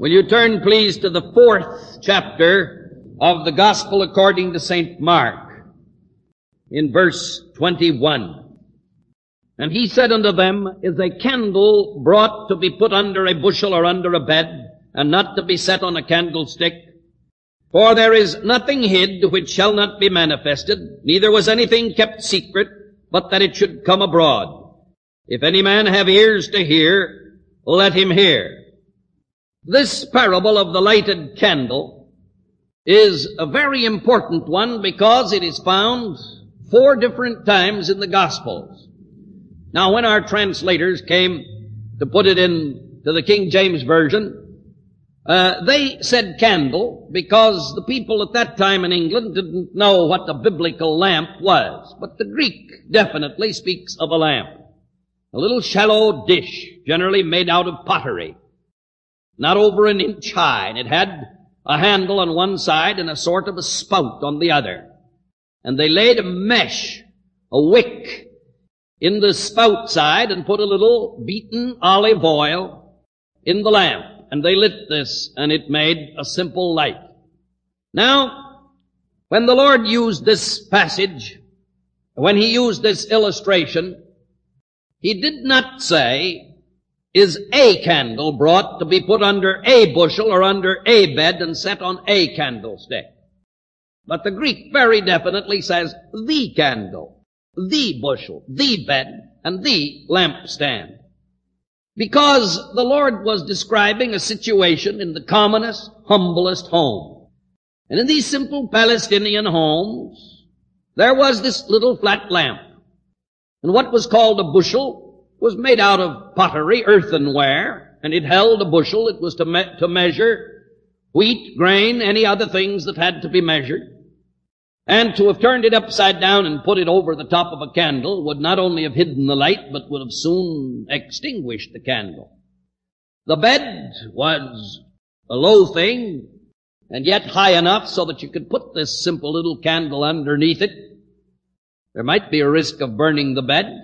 Will you turn, please, to the 4th chapter of the Gospel according to St. Mark, in verse 21. And he said unto them, Is a candle brought to be put under a bushel or under a bed, and not to be set on a candlestick? For there is nothing hid which shall not be manifested, neither was anything kept secret, but that it should come abroad. If any man have ears to hear, let him hear. This parable of the lighted candle is a very important one because it is found 4 different times in the Gospels. Now, when our translators came to put it into the King James Version, they said candle because the people at that time in England didn't know what the biblical lamp was. But the Greek definitely speaks of a lamp. A little shallow dish, generally made out of pottery, not over an inch high, and it had a handle on one side and a sort of a spout on the other. And they laid a mesh, a wick, in the spout side and put a little beaten olive oil in the lamp. And they lit this, and it made a simple light. Now, when the Lord used this passage, when He used this illustration, He did not say, is a candle brought to be put under a bushel or under a bed and set on a candlestick. But the Greek very definitely says the candle, the bushel, the bed, and the lampstand. Because the Lord was describing a situation in the commonest, humblest home. And in these simple Palestinian homes, there was this little flat lamp. And what was called a bushel was made out of pottery, earthenware, and it held a bushel. It was to measure wheat, grain, any other things that had to be measured. And to have turned it upside down and put it over the top of a candle would not only have hidden the light, but would have soon extinguished the candle. The bed was a low thing, and yet high enough so that you could put this simple little candle underneath it. There might be a risk of burning the bed,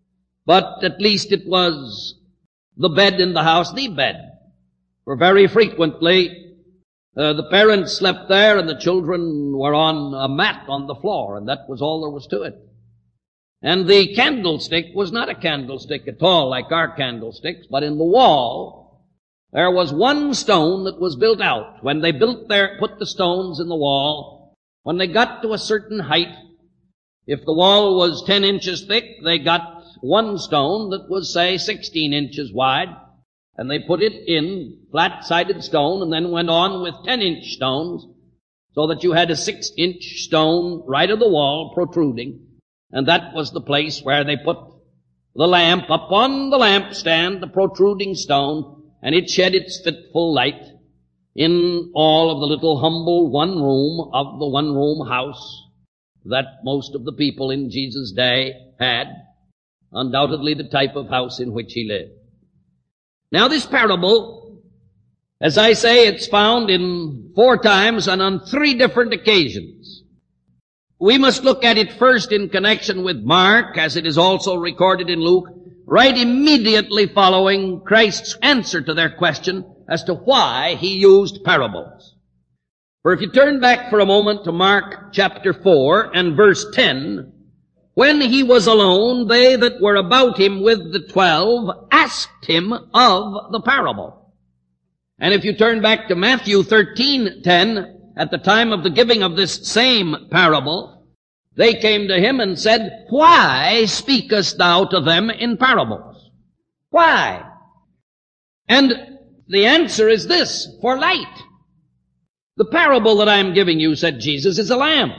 but at least it was the bed in the house, the bed. For very frequently, the parents slept there and the children were on a mat on the floor, and that was all there was to it. And the candlestick was not a candlestick at all like our candlesticks, but in the wall there was one stone that was built out. When they put the stones in the wall, when they got to a certain height, if the wall was 10 inches thick, they got one stone that was, say, 16 inches wide, and they put it in flat-sided stone and then went on with 10-inch stones so that you had a 6-inch stone right of the wall protruding, and that was the place where they put the lamp up on the lampstand, the protruding stone, and it shed its fitful light in all of the little humble one room of the one-room house that most of the people in Jesus' day had, undoubtedly the type of house in which He lived. Now this parable, as I say, it's found in 4 times and on 3 different occasions. We must look at it first in connection with Mark, as it is also recorded in Luke, right immediately following Christ's answer to their question as to why He used parables. For if you turn back for a moment to Mark chapter 4 and verse 10, when He was alone, they that were about Him with the 12 asked Him of the parable. And if you turn back to Matthew 13:10, at the time of the giving of this same parable, they came to Him and said, Why speakest thou to them in parables? Why? And the answer is this, for light. The parable that I'm giving you, said Jesus, is a lamp.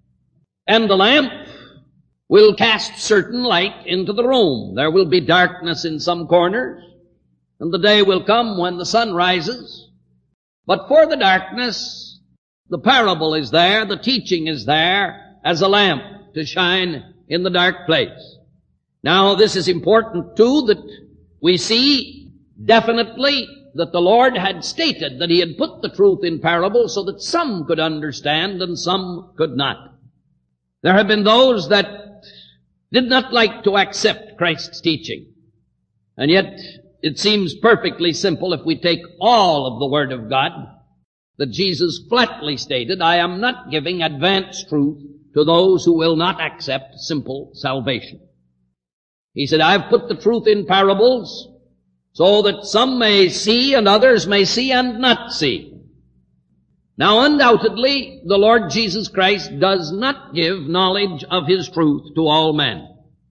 And the lamp will cast certain light into the room. There will be darkness in some corners, and the day will come when the sun rises. But for the darkness, the parable is there, the teaching is there as a lamp to shine in the dark place. Now, this is important too, that we see definitely that the Lord had stated that He had put the truth in parables so that some could understand and some could not. There have been those that did not like to accept Christ's teaching. And yet it seems perfectly simple if we take all of the Word of God that Jesus flatly stated, I am not giving advanced truth to those who will not accept simple salvation. He said, I've put the truth in parables so that some may see and others may see and not see. Now, undoubtedly, the Lord Jesus Christ does not give knowledge of His truth to all men.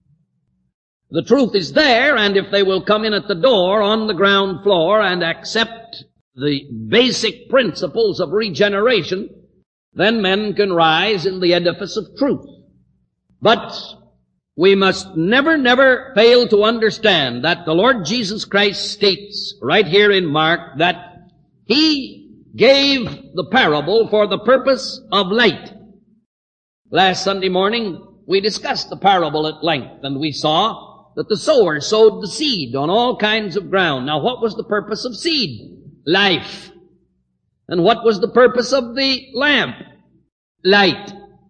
The truth is there, and if they will come in at the door on the ground floor and accept the basic principles of regeneration, then men can rise in the edifice of truth. But we must never fail to understand that the Lord Jesus Christ states right here in Mark that He gave the parable for the purpose of light. Last Sunday morning, we discussed the parable at length, and we saw that the sower sowed the seed on all kinds of ground. Now, what was the purpose of seed? Life. And what was the purpose of the lamp? Light.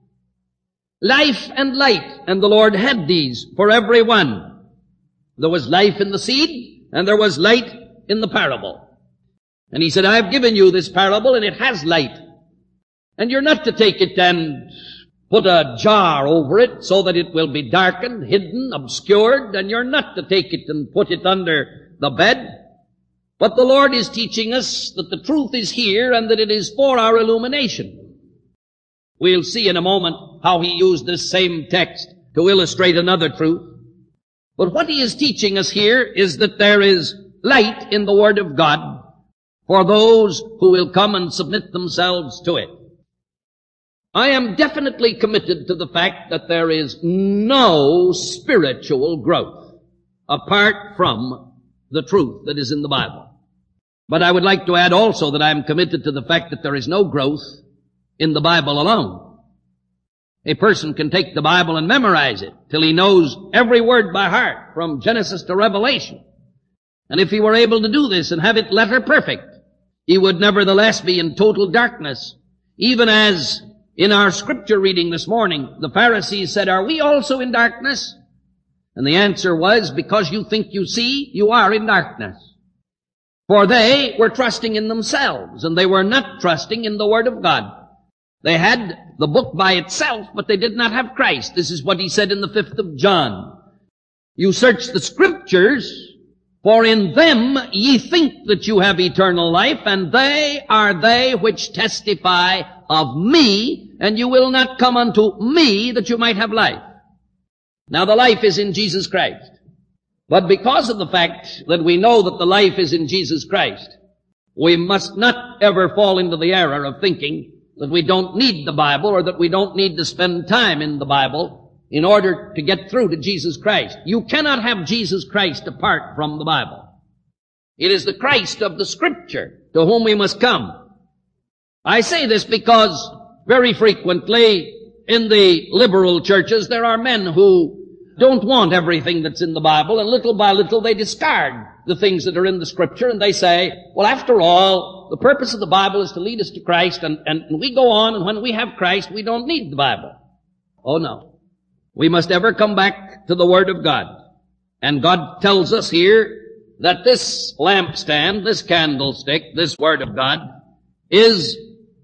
Life and light. And the Lord had these for everyone. There was life in the seed, and there was light in the parable. And He said, I've given you this parable, and it has light. And you're not to take it and put a jar over it so that it will be darkened, hidden, obscured, and you're not to take it and put it under the bed. But the Lord is teaching us that the truth is here and that it is for our illumination. We'll see in a moment how He used this same text to illustrate another truth. But what He is teaching us here is that there is light in the Word of God for those who will come and submit themselves to it. I am definitely committed to the fact that there is no spiritual growth apart from the truth that is in the Bible. But I would like to add also that I am committed to the fact that there is no growth in the Bible alone. A person can take the Bible and memorize it till he knows every word by heart from Genesis to Revelation. And if he were able to do this and have it letter perfect, he would nevertheless be in total darkness. Even as in our scripture reading this morning, the Pharisees said, are we also in darkness? And the answer was, because you think you see, you are in darkness. For they were trusting in themselves, and they were not trusting in the Word of God. They had the book by itself, but they did not have Christ. This is what He said in the 5th of John. You search the Scriptures, for in them ye think that you have eternal life, and they are they which testify of me, and you will not come unto me that you might have life. Now the life is in Jesus Christ. But because of the fact that we know that the life is in Jesus Christ, we must not ever fall into the error of thinking that we don't need the Bible or that we don't need to spend time in the Bible in order to get through to Jesus Christ. You cannot have Jesus Christ apart from the Bible. It is the Christ of the Scripture to whom we must come. I say this because very frequently in the liberal churches there are men who don't want everything that's in the Bible, and little by little they discard the things that are in the Scripture, and they say, well, after all, the purpose of the Bible is to lead us to Christ, and we go on, and when we have Christ, we don't need the Bible. Oh, no. We must ever come back to the Word of God. And God tells us here that this lampstand, this candlestick, this Word of God, is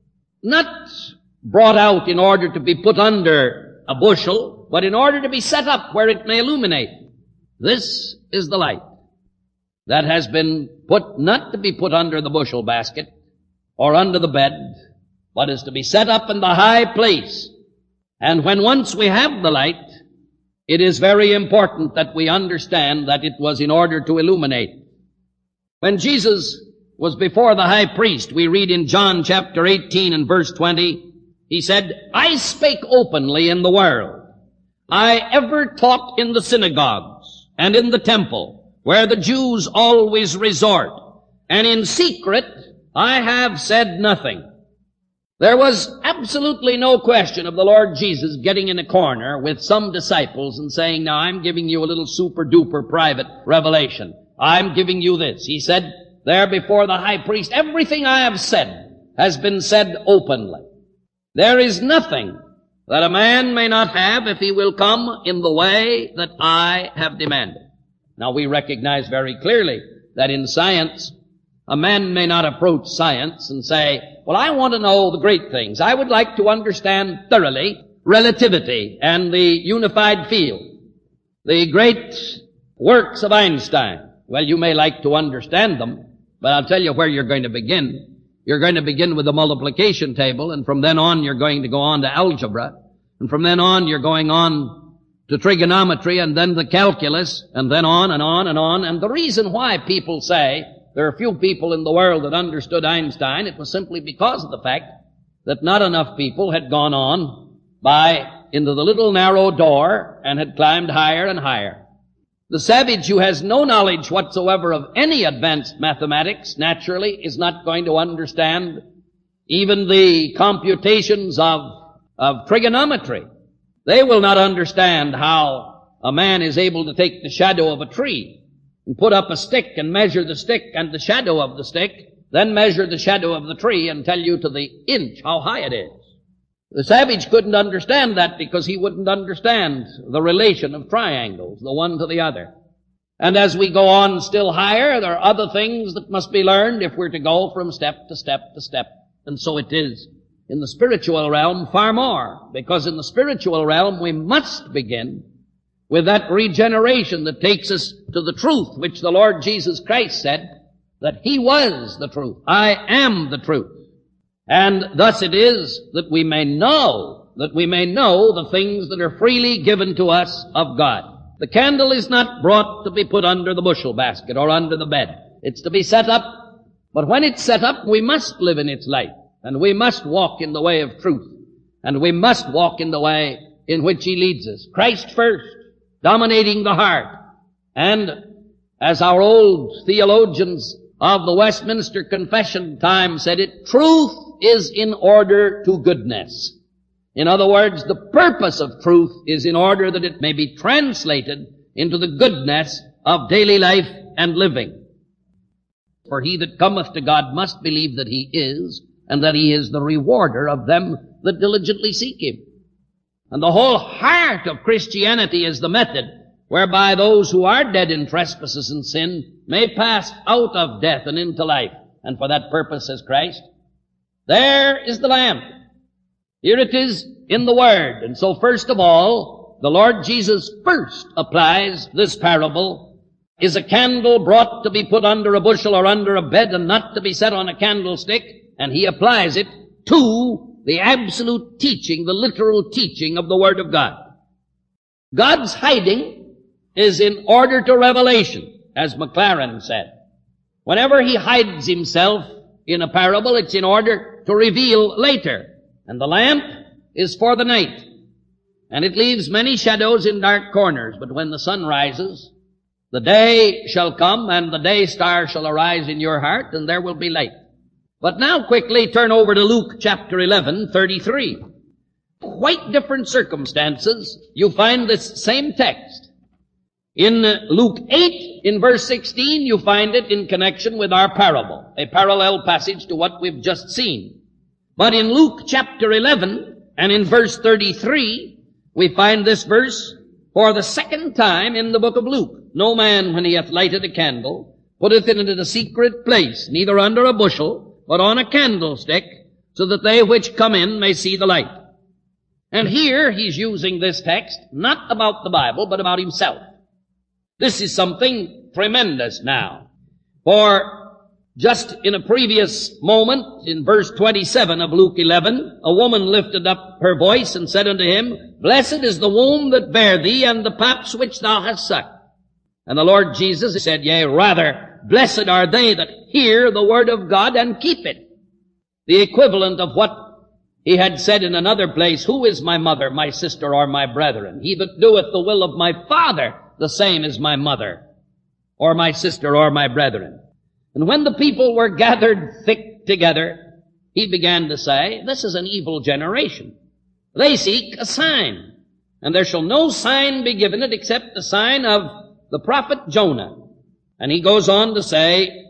not brought out in order to be put under a bushel, but in order to be set up where it may illuminate. This is the light that has been put, not to be put under the bushel basket or under the bed, but is to be set up in the high place. And when once we have the light, it is very important that we understand that it was in order to illuminate. When Jesus was before the high priest, we read in John chapter 18 and verse 20, He said, I spake openly in the world. I ever taught in the synagogues and in the temple, where the Jews always resort, and in secret I have said nothing. There was absolutely no question of the Lord Jesus getting in a corner with some disciples and saying, now I'm giving you a little super-duper private revelation. I'm giving you this. He said there before the high priest, everything I have said has been said openly. There is nothing that a man may not have if he will come in the way that I have demanded. Now we recognize very clearly that in science, a man may not approach science and say, well, I want to know the great things. I would like to understand thoroughly relativity and the unified field, the great works of Einstein. Well, you may like to understand them, but I'll tell you where you're going to begin. You're going to begin with the multiplication table, and from then on you're going to go on to algebra, and from then on you're going on to trigonometry, and then the calculus, and then on and on and on. And the reason why people say there are few people in the world that understood Einstein, it was simply because of the fact that not enough people had gone on into the little narrow door and had climbed higher and higher. The savage who has no knowledge whatsoever of any advanced mathematics, naturally, is not going to understand even the computations of trigonometry. They will not understand how a man is able to take the shadow of a tree and put up a stick and measure the stick and the shadow of the stick, then measure the shadow of the tree and tell you to the inch how high it is. The savage couldn't understand that because he wouldn't understand the relation of triangles, the one to the other. And as we go on still higher, there are other things that must be learned if we're to go from step to step to step. And so it is in the spiritual realm far more, because in the spiritual realm we must begin with that regeneration that takes us to the truth, which the Lord Jesus Christ said that He was the truth. I am the truth. And thus it is that we may know the things that are freely given to us of God. The candle is not brought to be put under the bushel basket or under the bed. It's to be set up. But when it's set up, we must live in its light. And we must walk in the way of truth. And we must walk in the way in which He leads us. Christ first, dominating the heart. And as our old theologians of the Westminster Confession time said it, truth is in order to goodness. In other words, the purpose of truth is in order that it may be translated into the goodness of daily life and living. For he that cometh to God must believe that He is, and that He is the rewarder of them that diligently seek Him. And the whole heart of Christianity is the method whereby those who are dead in trespasses and sin may pass out of death and into life. And for that purpose, says Christ, there is the lamp. Here it is in the Word. And so first of all, the Lord Jesus first applies this parable. Is a candle brought to be put under a bushel or under a bed and not to be set on a candlestick? And He applies it to the absolute teaching, the literal teaching of the Word of God. God's hiding is in order to revelation, as Maclaren said. Whenever He hides Himself in a parable, it's in order to reveal later. And the lamp is for the night. And it leaves many shadows in dark corners. But when the sun rises, the day shall come, and the day star shall arise in your heart, and there will be light. But now quickly turn over to Luke chapter 11, 33. Quite different circumstances. You find this same text. In Luke 8, in verse 16, you find it in connection with our parable, a parallel passage to what we've just seen. But in Luke chapter 11, and in verse 33, we find this verse for the second time in the book of Luke. No man, when he hath lighted a candle, putteth it into the secret place, neither under a bushel, but on a candlestick, so that they which come in may see the light. And here he's using this text not about the Bible, but about himself. This is something tremendous now. For just in a previous moment, in verse 27 of Luke 11, a woman lifted up her voice and said unto him, Blessed is the womb that bare thee, and the paps which thou hast sucked. And the Lord Jesus said, Yea, rather, blessed are they that hear the word of God and keep it. The equivalent of what He had said in another place, Who is my mother, my sister, or my brethren? He that doeth the will of my Father, the same is my mother, or my sister, or my brethren. And when the people were gathered thick together, He began to say, This is an evil generation. They seek a sign, and there shall no sign be given it except the sign of the prophet Jonah. And He goes on to say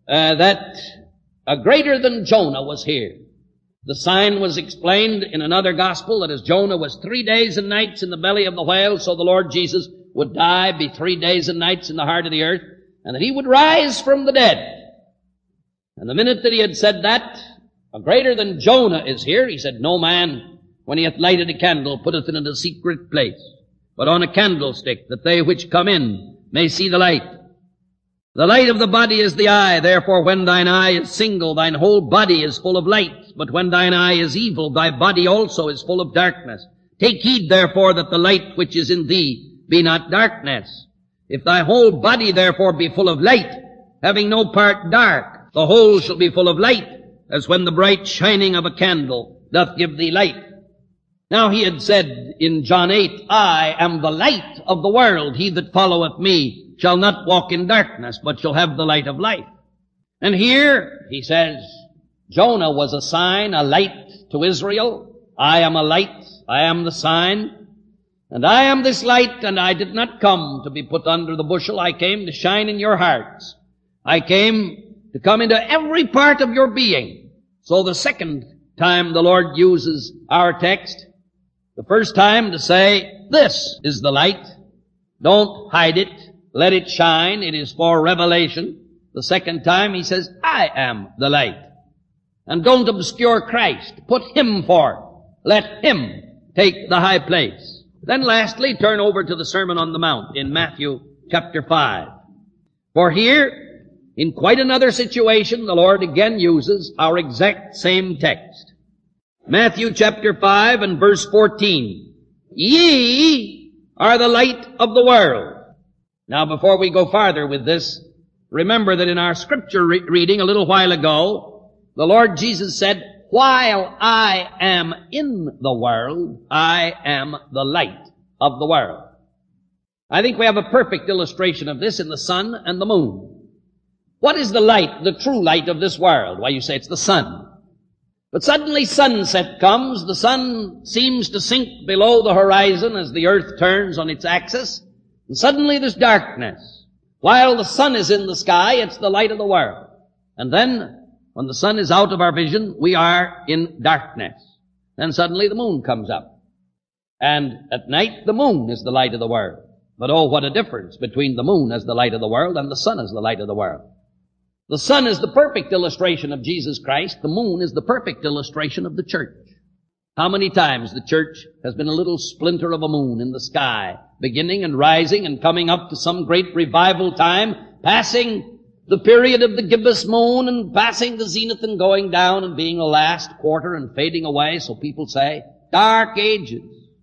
that a greater than Jonah was here. The sign was explained in another gospel that as Jonah was 3 days and nights in the belly of the whale, so the Lord Jesus would die, be 3 days and nights in the heart of the earth. and that he would rise from the dead. And the minute that he had said that, a greater than Jonah is here. He said, no man, when he hath lighted a candle, putteth it in a secret place, but on a candlestick, that they which come in may see the light. The light of the body is the eye. Therefore, when thine eye is single, thine whole body is full of light. But when thine eye is evil, thy body also is full of darkness. Take heed, therefore, that the light which is in thee be not darkness. If thy whole body, therefore, be full of light, having no part dark, the whole shall be full of light, as when the bright shining of a candle doth give thee light. Now he had said in John 8, I am the light of the world. He that followeth me shall not walk in darkness, but shall have the light of life. And here he says, Jonah was a sign, a light to Israel. I am a light. I am the sign. And I am this light, and I did not come to be put under the bushel. I came to shine in your hearts. I came to come into every part of your being. So the second time the Lord uses our text, the first time to say, this is the light. Don't hide it. Let it shine. It is for revelation. The second time he says, I am the light. And don't obscure Christ. Put him forth. Let him take the high place. Then lastly, turn over to the Sermon on the Mount in Matthew chapter 5. For here, in quite another situation, the Lord again uses our exact same text. Matthew chapter 5 and verse 14. Ye are the light of the world. Now, before we go farther with this, remember that in our scripture reading a little while ago, the Lord Jesus said, while I am in the world, I am the light of the world. I think we have a perfect illustration of this in the sun and the moon. What is the light, the true light of this world? Why, you say it's the sun. But suddenly sunset comes, the sun seems to sink below the horizon as the earth turns on its axis, and suddenly there's darkness. While the sun is in the sky, it's the light of the world. And then, when the sun is out of our vision, we are in darkness. Then suddenly the moon comes up. And at night, the moon is the light of the world. But oh, what a difference between the moon as the light of the world and the sun as the light of the world. The sun is the perfect illustration of Jesus Christ. The moon is the perfect illustration of the church. How many times the church has been a little splinter of a moon in the sky, beginning and rising and coming up to some great revival time, passing the period of the gibbous moon and passing the zenith and going down and being the last quarter and fading away, so people say, dark ages.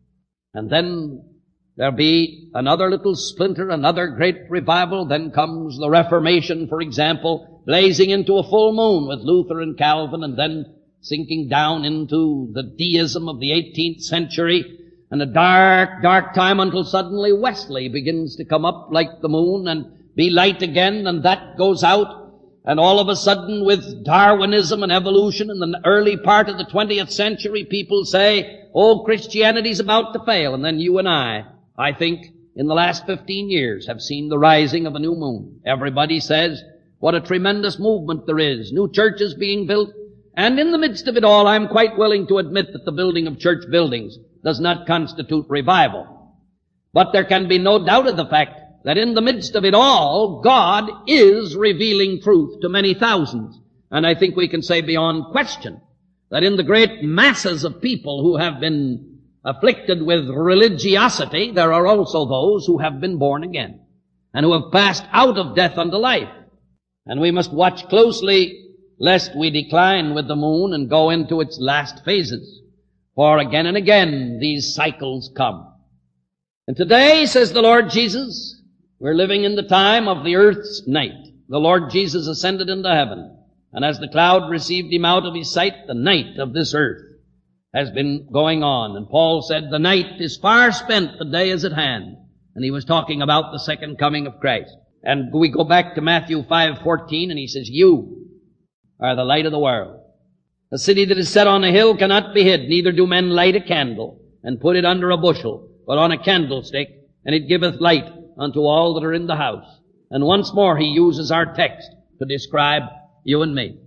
And then there'll be another little splinter, another great revival. Then comes the Reformation, for example, blazing into a full moon with Luther and Calvin, and then sinking down into the deism of the 18th century, and a dark, dark time until suddenly Wesley begins to come up like the moon and be light again, and that goes out. And all of a sudden, with Darwinism and evolution in the early part of the 20th century, people say, oh, Christianity's about to fail. And then you and I think, in the last 15 years, have seen the rising of a new moon. Everybody says, what a tremendous movement there is. New churches being built. And in the midst of it all, I'm quite willing to admit that the building of church buildings does not constitute revival. But there can be no doubt of the fact that in the midst of it all, God is revealing truth to many thousands. And I think we can say beyond question that in the great masses of people who have been afflicted with religiosity, there are also those who have been born again and who have passed out of death unto life. And we must watch closely lest we decline with the moon and go into its last phases. For again and again these cycles come. And today, says the Lord Jesus, we're living in the time of the earth's night. The Lord Jesus ascended into heaven, and as the cloud received him out of his sight, the night of this earth has been going on. And Paul said, the night is far spent, the day is at hand. And he was talking about the second coming of Christ. And we go back to Matthew 5:14, and he says, you are the light of the world. A city that is set on a hill cannot be hid, neither do men light a candle and put it under a bushel, but on a candlestick, and it giveth light unto all that are in the house. And once more he uses our text to describe you and me.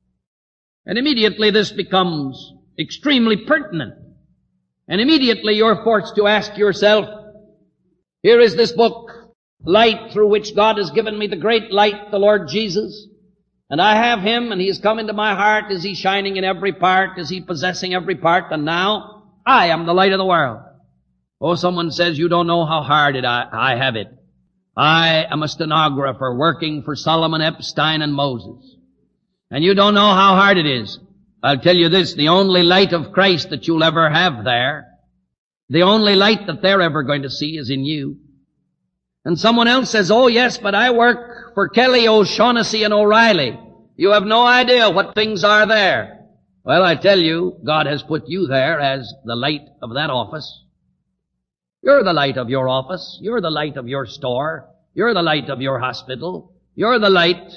And immediately this becomes extremely pertinent. And immediately you're forced to ask yourself, here is this book light through which God has given me, the great light, the Lord Jesus. And I have Him, and He has come into my heart. Is He shining in every part? Is He possessing every part? And now I am the light of the world. Oh, someone says, you don't know how hard I have it. I am a stenographer working for Solomon Epstein and Moses. And you don't know how hard it is. I'll tell you this, the only light of Christ that you'll ever have there, the only light that they're ever going to see is in you. And someone else says, oh yes, but I work for Kelly, O'Shaughnessy, and O'Reilly. You have no idea what things are there. Well, I tell you, God has put you there as the light of that office. You're the light of your office. You're the light of your store. You're the light of your hospital. You're the light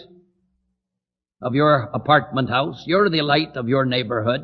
of your apartment house. You're the light of your neighborhood.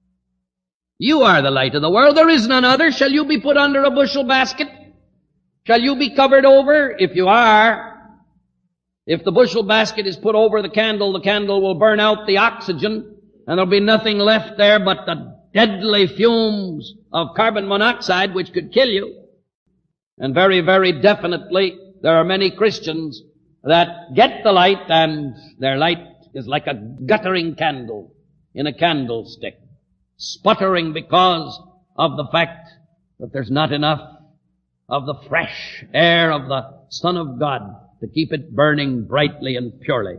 You are the light of the world. There is none other. Shall you be put under a bushel basket? Shall you be covered over? If you are, if the bushel basket is put over the candle will burn out the oxygen, and there'll be nothing left there but the deadly fumes of carbon monoxide which could kill you. And very, very definitely, there are many Christians that get the light, and their light is like a guttering candle in a candlestick, sputtering because of the fact that there's not enough of the fresh air of the Son of God to keep it burning brightly and purely.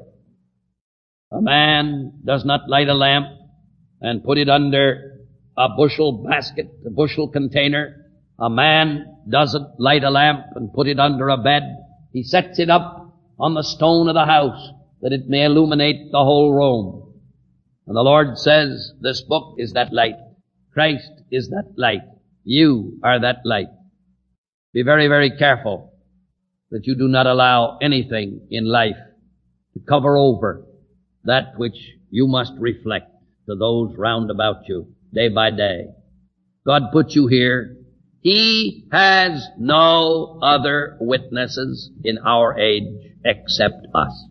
A man does not light a lamp and put it under a bushel basket, a bushel container. A man doesn't light a lamp and put it under a bed. He sets it up on the stone of the house that it may illuminate the whole room. And the Lord says, this book is that light. Christ is that light. You are that light. Be very, very careful that you do not allow anything in life to cover over that which you must reflect to those round about you day by day. God put you here. He has no other witnesses in our age except us.